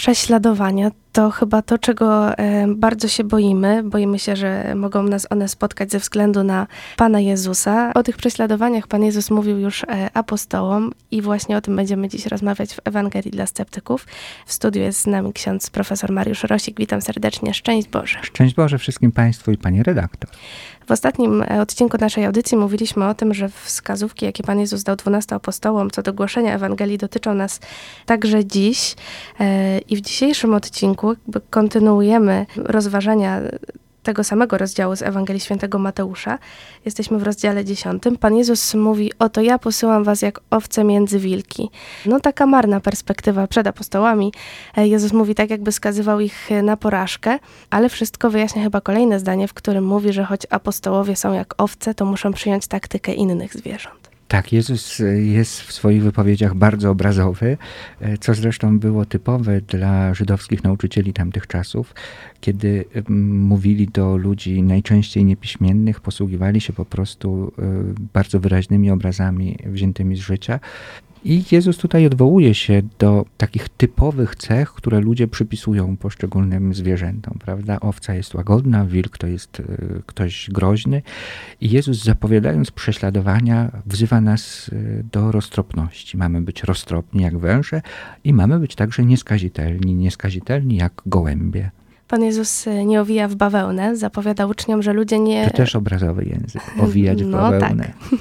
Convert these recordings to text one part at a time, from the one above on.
Prześladowania to chyba to, czego bardzo się boimy. Boimy się, że mogą nas one spotkać ze względu na Pana Jezusa. O tych prześladowaniach Pan Jezus mówił już apostołom i właśnie o tym będziemy dziś rozmawiać w Ewangelii dla Sceptyków. W studiu jest z nami ksiądz profesor Mariusz Rosik. Witam serdecznie. Szczęść Boże. Szczęść Boże wszystkim Państwu i Pani redaktor. W ostatnim odcinku naszej audycji mówiliśmy o tym, że wskazówki, jakie Pan Jezus dał 12 apostołom co do głoszenia Ewangelii, dotyczą nas także dziś. I w dzisiejszym odcinku kontynuujemy rozważania tego samego rozdziału z Ewangelii Świętego Mateusza. Jesteśmy w rozdziale 10. Pan Jezus mówi: oto ja posyłam was jak owce między wilki. No taka marna perspektywa przed apostołami. Jezus mówi tak, jakby skazywał ich na porażkę, ale wszystko wyjaśnia chyba kolejne zdanie, w którym mówi, że choć apostołowie są jak owce, to muszą przyjąć taktykę innych zwierząt. Tak, Jezus jest w swoich wypowiedziach bardzo obrazowy, co zresztą było typowe dla żydowskich nauczycieli tamtych czasów, kiedy mówili do ludzi najczęściej niepiśmiennych, posługiwali się po prostu bardzo wyraźnymi obrazami wziętymi z życia. I Jezus tutaj odwołuje się do takich typowych cech, które ludzie przypisują poszczególnym zwierzętom, prawda? Owca jest łagodna, wilk to jest ktoś groźny. I Jezus, zapowiadając prześladowania, wzywa nas do roztropności. Mamy być roztropni jak węże i mamy być także nieskazitelni jak gołębie. Pan Jezus nie owija w bawełnę, zapowiada uczniom, że ludzie nie... To też obrazowy język, owijać w bawełnę. Tak.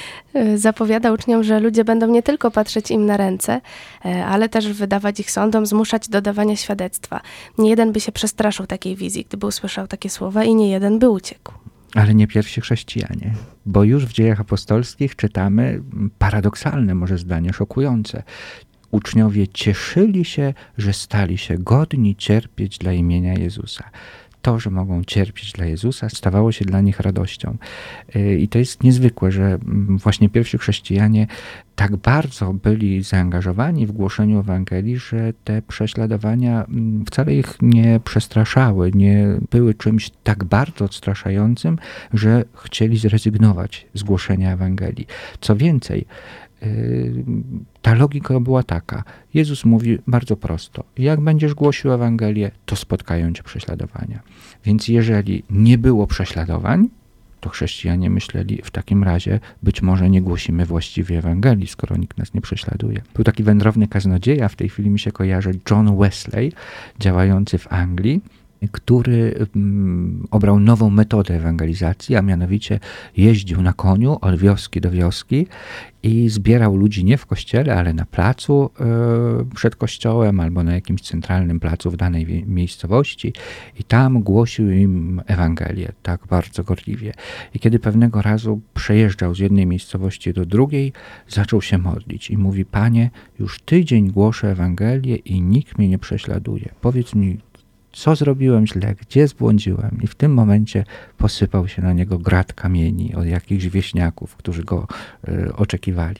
Zapowiada uczniom, że ludzie będą nie tylko patrzeć im na ręce, ale też wydawać ich sądom, zmuszać do dawania świadectwa. Nie jeden by się przestraszył takiej wizji, gdyby usłyszał takie słowa, i nie jeden by uciekł. Ale nie pierwsi chrześcijanie, bo już w Dziejach Apostolskich czytamy paradoksalne może zdanie, szokujące. Uczniowie cieszyli się, że stali się godni cierpieć dla imienia Jezusa. To, że mogą cierpieć dla Jezusa, stawało się dla nich radością. I to jest niezwykłe, że właśnie pierwsi chrześcijanie tak bardzo byli zaangażowani w głoszeniu Ewangelii, że te prześladowania wcale ich nie przestraszały, nie były czymś tak bardzo odstraszającym, że chcieli zrezygnować z głoszenia Ewangelii. Co więcej, ta logika była taka. Jezus mówi bardzo prosto: jak będziesz głosił Ewangelię, to spotkają cię prześladowania. Więc jeżeli nie było prześladowań, to chrześcijanie myśleli, w takim razie być może nie głosimy właściwie Ewangelii, skoro nikt nas nie prześladuje. Był taki wędrowny kaznodzieja, w tej chwili mi się kojarzy, John Wesley, działający w Anglii, który obrał nową metodę ewangelizacji, a mianowicie jeździł na koniu od wioski do wioski i zbierał ludzi nie w kościele, ale na placu przed kościołem albo na jakimś centralnym placu w danej miejscowości i tam głosił im Ewangelię tak bardzo gorliwie. I kiedy pewnego razu przejeżdżał z jednej miejscowości do drugiej, zaczął się modlić i mówi: Panie, już tydzień głoszę Ewangelię i nikt mnie nie prześladuje. Powiedz mi, co zrobiłem źle, gdzie zbłądziłem? I w tym momencie posypał się na niego grad kamieni od jakichś wieśniaków, którzy go oczekiwali.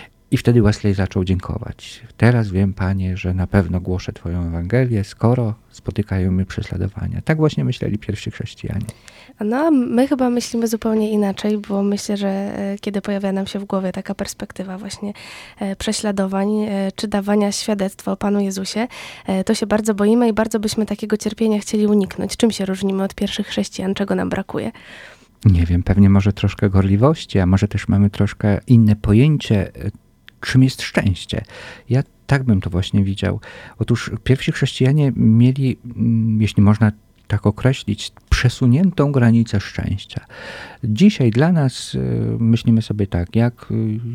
I wtedy Wesley zaczął dziękować. Teraz wiem, Panie, że na pewno głoszę Twoją Ewangelię, skoro spotykają mnie prześladowania. Tak właśnie myśleli pierwsi chrześcijanie. No, my chyba myślimy zupełnie inaczej, bo myślę, że kiedy pojawia nam się w głowie taka perspektywa właśnie prześladowań, czy dawania świadectwa o Panu Jezusie, to się bardzo boimy i bardzo byśmy takiego cierpienia chcieli uniknąć. Czym się różnimy od pierwszych chrześcijan? Czego nam brakuje? Nie wiem, pewnie może troszkę gorliwości, a może też mamy troszkę inne pojęcie, czym jest szczęście. Ja tak bym to właśnie widział. Otóż pierwsi chrześcijanie mieli, jeśli można tak określić, przesuniętą granicę szczęścia. Dzisiaj dla nas myślimy sobie tak: jak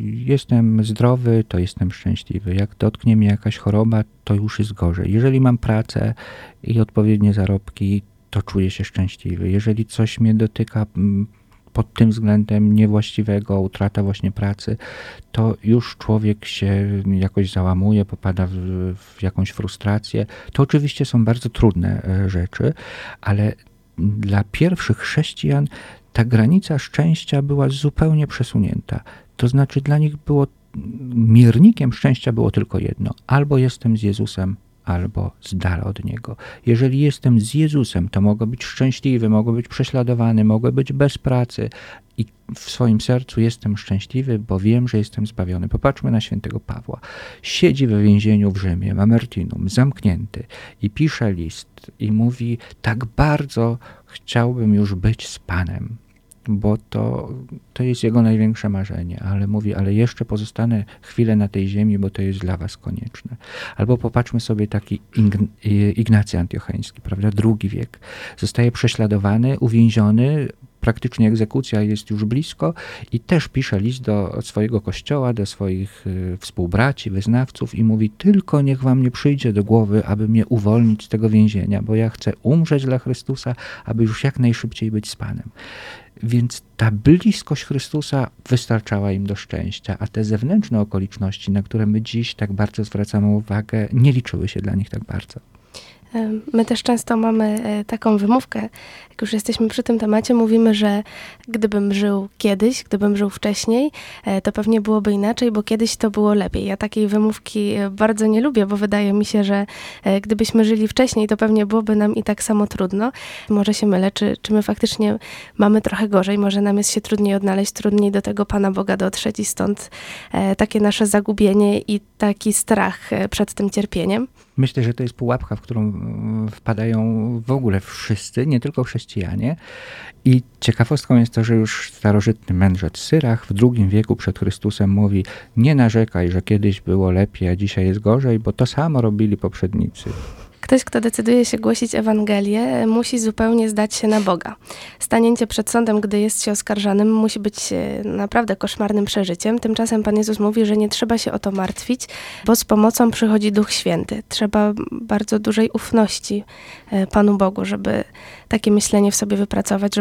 jestem zdrowy, to jestem szczęśliwy. Jak dotknie mnie jakaś choroba, to już jest gorzej. Jeżeli mam pracę i odpowiednie zarobki, to czuję się szczęśliwy. Jeżeli coś mnie dotyka pod tym względem niewłaściwego, utrata właśnie pracy, to już człowiek się jakoś załamuje, popada w jakąś frustrację. To oczywiście są bardzo trudne rzeczy, ale dla pierwszych chrześcijan ta granica szczęścia była zupełnie przesunięta. To znaczy dla nich miernikiem szczęścia było tylko jedno: albo jestem z Jezusem, albo z dala od Niego. Jeżeli jestem z Jezusem, to mogę być szczęśliwy, mogę być prześladowany, mogę być bez pracy i w swoim sercu jestem szczęśliwy, bo wiem, że jestem zbawiony. Popatrzmy na świętego Pawła. Siedzi we więzieniu w Rzymie, Mamertinum, zamknięty i pisze list i mówi: tak bardzo chciałbym już być z Panem, bo to jest jego największe marzenie, ale mówi, ale jeszcze pozostanę chwilę na tej ziemi, bo to jest dla was konieczne. Albo popatrzmy sobie taki Ignacy Antiocheński, prawda, II wiek. Zostaje prześladowany, uwięziony, praktycznie egzekucja jest już blisko i też pisze list do swojego kościoła, do swoich współbraci, wyznawców i mówi: tylko niech wam nie przyjdzie do głowy, aby mnie uwolnić z tego więzienia, bo ja chcę umrzeć dla Chrystusa, aby już jak najszybciej być z Panem. Więc ta bliskość Chrystusa wystarczała im do szczęścia, a te zewnętrzne okoliczności, na które my dziś tak bardzo zwracamy uwagę, nie liczyły się dla nich tak bardzo. My też często mamy taką wymówkę, jak już jesteśmy przy tym temacie, mówimy, że gdybym żył kiedyś, gdybym żył wcześniej, to pewnie byłoby inaczej, bo kiedyś to było lepiej. Ja takiej wymówki bardzo nie lubię, bo wydaje mi się, że gdybyśmy żyli wcześniej, to pewnie byłoby nam i tak samo trudno. Może się mylę, czy my faktycznie mamy trochę gorzej, może nam jest się trudniej odnaleźć, trudniej do tego Pana Boga dotrzeć i stąd takie nasze zagubienie i taki strach przed tym cierpieniem. Myślę, że to jest pułapka, w którą wpadają w ogóle wszyscy, nie tylko chrześcijanie. I ciekawostką jest to, że już starożytny mędrzec Syrach w II wieku przed Chrystusem mówi: nie narzekaj, że kiedyś było lepiej, a dzisiaj jest gorzej, bo to samo robili poprzednicy. Ktoś, kto decyduje się głosić Ewangelię, musi zupełnie zdać się na Boga. Stanięcie przed sądem, gdy jest się oskarżanym, musi być naprawdę koszmarnym przeżyciem. Tymczasem Pan Jezus mówi, że nie trzeba się o to martwić, bo z pomocą przychodzi Duch Święty. Trzeba bardzo dużej ufności Panu Bogu, żeby takie myślenie w sobie wypracować,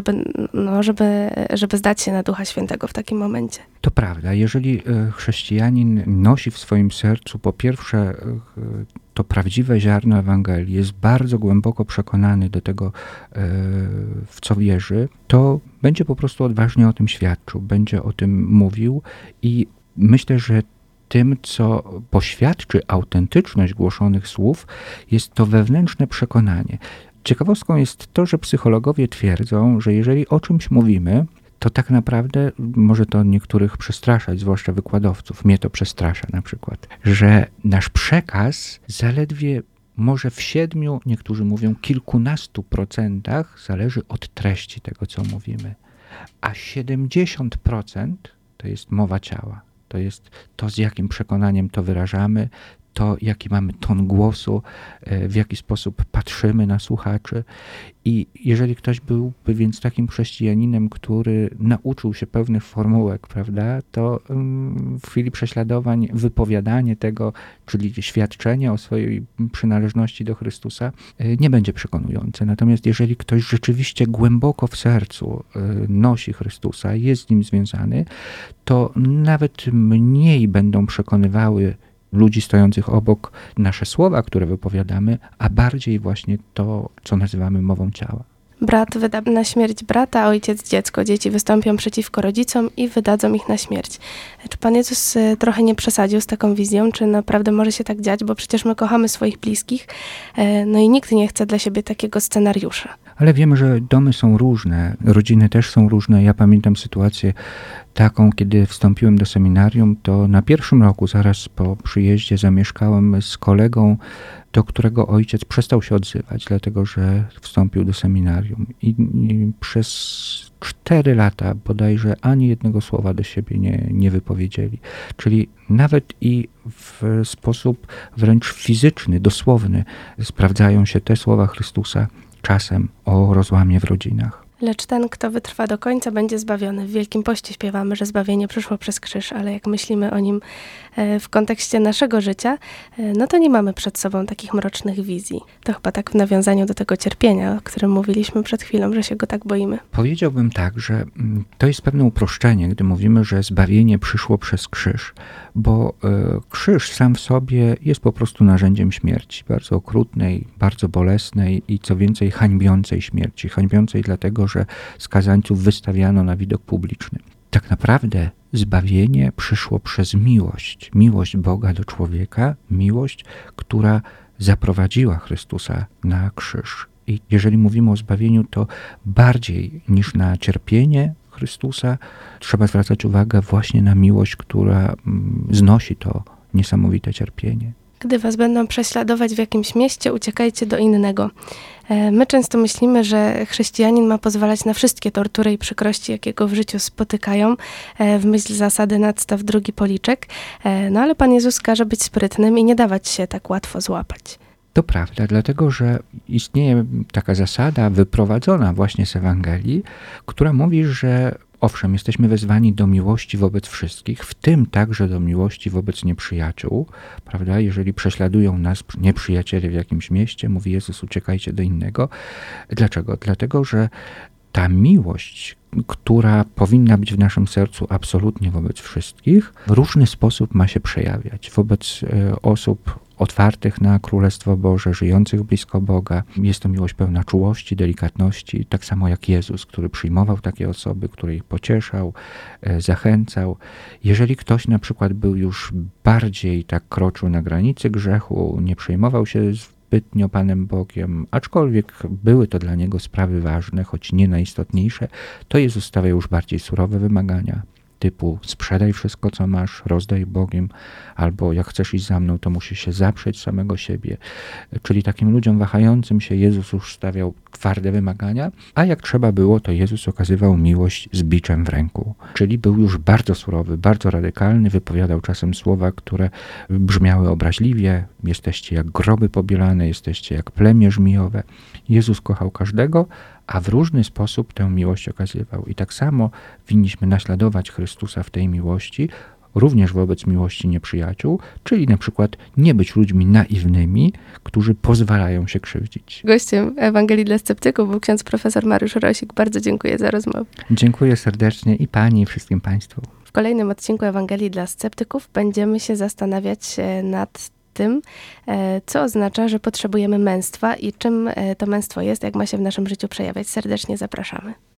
żeby zdać się na Ducha Świętego w takim momencie. To prawda. Jeżeli chrześcijanin nosi w swoim sercu po pierwsze to prawdziwe ziarno Ewangelii, jest bardzo głęboko przekonany do tego, w co wierzy, to będzie po prostu odważnie o tym świadczył, będzie o tym mówił i myślę, że tym, co poświadczy autentyczność głoszonych słów, jest to wewnętrzne przekonanie. Ciekawostką jest to, że psychologowie twierdzą, że jeżeli o czymś mówimy, to tak naprawdę może to niektórych przestraszać, zwłaszcza wykładowców. Mnie to przestrasza na przykład, że nasz przekaz zaledwie może w 7, niektórzy mówią kilkunastu procentach zależy od treści tego, co mówimy. A 70% to jest mowa ciała. To jest to, z jakim przekonaniem to wyrażamy, to, jaki mamy ton głosu, w jaki sposób patrzymy na słuchaczy. I jeżeli ktoś byłby więc takim chrześcijaninem, który nauczył się pewnych formułek, prawda, to w chwili prześladowań wypowiadanie tego, czyli świadczenie o swojej przynależności do Chrystusa, nie będzie przekonujące. Natomiast jeżeli ktoś rzeczywiście głęboko w sercu nosi Chrystusa, jest z nim związany, to nawet mniej będą przekonywały ludzi stojących obok nasze słowa, które wypowiadamy, a bardziej właśnie to, co nazywamy mową ciała. Brat wyda na śmierć brata, ojciec dziecko. Dzieci wystąpią przeciwko rodzicom i wydadzą ich na śmierć. Czy Pan Jezus trochę nie przesadził z taką wizją? Czy naprawdę może się tak dziać? Bo przecież my kochamy swoich bliskich, no i nikt nie chce dla siebie takiego scenariusza. Ale wiemy, że domy są różne, rodziny też są różne. Ja pamiętam sytuację taką, kiedy wstąpiłem do seminarium, to na pierwszym roku, zaraz po przyjeździe, zamieszkałem z kolegą, do którego ojciec przestał się odzywać, dlatego że wstąpił do seminarium. I przez 4 lata bodajże ani jednego słowa do siebie nie wypowiedzieli. Czyli nawet i w sposób wręcz fizyczny, dosłowny sprawdzają się te słowa Chrystusa czasem o rozłamie w rodzinach. Lecz ten, kto wytrwa do końca, będzie zbawiony. W Wielkim Poście śpiewamy, że zbawienie przyszło przez krzyż, ale jak myślimy o nim w kontekście naszego życia, no to nie mamy przed sobą takich mrocznych wizji. To chyba tak w nawiązaniu do tego cierpienia, o którym mówiliśmy przed chwilą, że się go tak boimy. Powiedziałbym tak, że to jest pewne uproszczenie, gdy mówimy, że zbawienie przyszło przez krzyż, bo krzyż sam w sobie jest po prostu narzędziem śmierci, bardzo okrutnej, bardzo bolesnej i co więcej hańbiącej śmierci. Hańbiącej dlatego, że skazańców wystawiano na widok publiczny. Tak naprawdę zbawienie przyszło przez miłość. Miłość Boga do człowieka, miłość, która zaprowadziła Chrystusa na krzyż. I jeżeli mówimy o zbawieniu, to bardziej niż na cierpienie Chrystusa trzeba zwracać uwagę właśnie na miłość, która znosi to niesamowite cierpienie. Gdy was będą prześladować w jakimś mieście, uciekajcie do innego. My często myślimy, że chrześcijanin ma pozwalać na wszystkie tortury i przykrości, jakie go w życiu spotykają, w myśl zasady nadstaw drugi policzek. No ale Pan Jezus każe być sprytnym i nie dawać się tak łatwo złapać. To prawda, dlatego że istnieje taka zasada wyprowadzona właśnie z Ewangelii, która mówi, że owszem, jesteśmy wezwani do miłości wobec wszystkich, w tym także do miłości wobec nieprzyjaciół, prawda? Jeżeli prześladują nas nieprzyjaciele w jakimś mieście, mówi Jezus, uciekajcie do innego. Dlaczego? Dlatego, że ta miłość, która powinna być w naszym sercu absolutnie wobec wszystkich, w różny sposób ma się przejawiać. Wobec osób otwartych na Królestwo Boże, żyjących blisko Boga. Jest to miłość pełna czułości, delikatności, tak samo jak Jezus, który przyjmował takie osoby, który ich pocieszał, zachęcał. Jeżeli ktoś na przykład był już bardziej tak kroczył na granicy grzechu, nie przejmował się zbytnio Panem Bogiem, aczkolwiek były to dla niego sprawy ważne, choć nie najistotniejsze, to Jezus stawia już bardziej surowe wymagania, typu sprzedaj wszystko, co masz, rozdaj Bogiem, albo jak chcesz iść za mną, to musisz się zaprzeć samego siebie. Czyli takim ludziom wahającym się Jezus już stawiał twarde wymagania, a jak trzeba było, to Jezus okazywał miłość z biczem w ręku. Czyli był już bardzo surowy, bardzo radykalny, wypowiadał czasem słowa, które brzmiały obraźliwie. Jesteście jak groby pobielane, jesteście jak plemię żmijowe. Jezus kochał każdego, a w różny sposób tę miłość okazywał. I tak samo winniśmy naśladować Chrystusa w tej miłości, również wobec miłości nieprzyjaciół, czyli na przykład nie być ludźmi naiwnymi, którzy pozwalają się krzywdzić. Gościem Ewangelii dla Sceptyków był ksiądz profesor Mariusz Rosik. Bardzo dziękuję za rozmowę. Dziękuję serdecznie i Pani, i wszystkim Państwu. W kolejnym odcinku Ewangelii dla Sceptyków będziemy się zastanawiać nad tym, co oznacza, że potrzebujemy męstwa i czym to męstwo jest, jak ma się w naszym życiu przejawiać. Serdecznie zapraszamy.